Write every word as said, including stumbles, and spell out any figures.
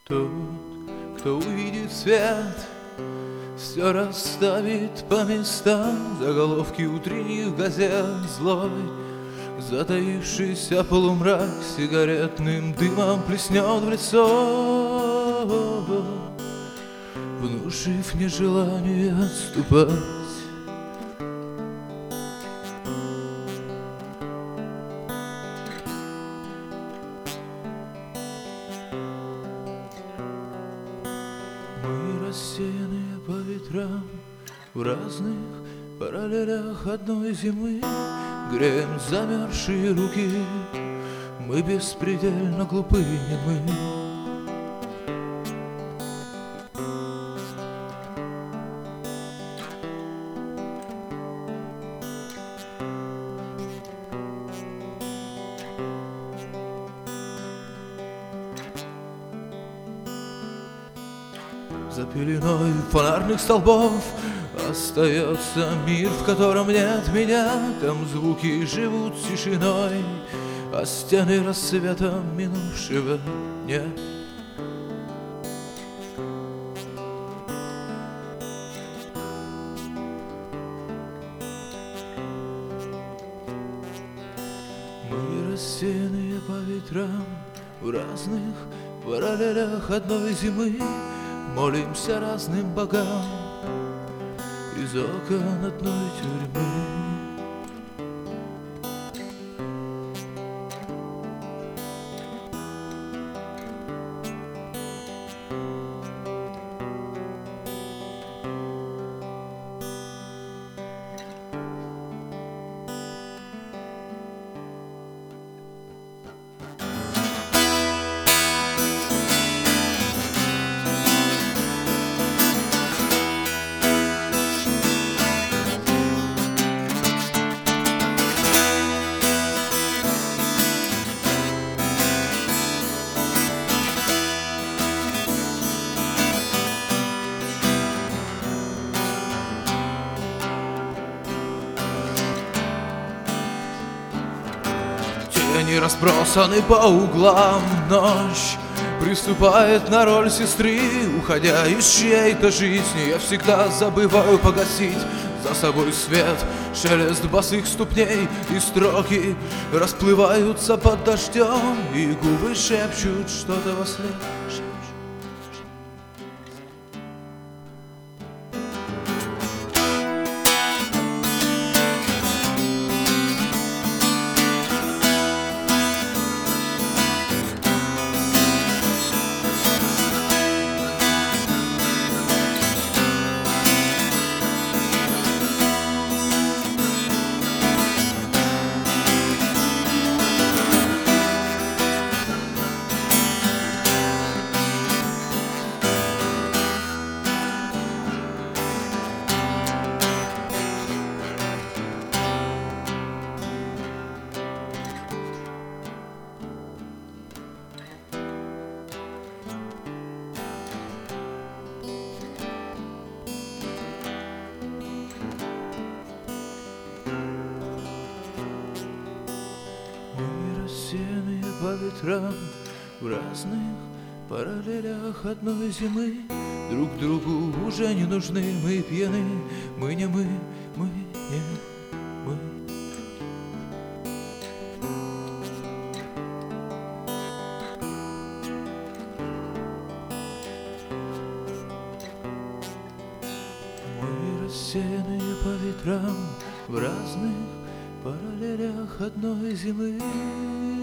Тот, кто увидит свет, все расставит по местам. Заголовки утренних газет злой, затаившийся полумрак сигаретным дымом плеснет в лицо, внушив нежелание отступать. Мы рассеянные по ветрам в разных параллелях одной зимы, греем замерзшие руки, мы беспредельно глупы, не мы. За пеленой фонарных столбов остается мир, в котором нет меня. Там звуки живут тишиной, а стены рассветом минувшего нет. Мы рассеянные по ветрам в разных параллелях одной зимы, молимся разным богам из окон одной тюрьмы. Тени разбросаны по углам, ночь приступает на роль сестры. Уходя из чьей-то жизни, я всегда забываю погасить за собой свет. Шелест босых ступней и строки расплываются под дождем, и губы шепчут что-то во след. Рассеянные по ветрам в разных параллелях одной зимы, друг другу уже не нужны. Мы пьяны, мы не мы, мы не мы. Мы рассеянные по ветрам в разных параллелях одной зимы.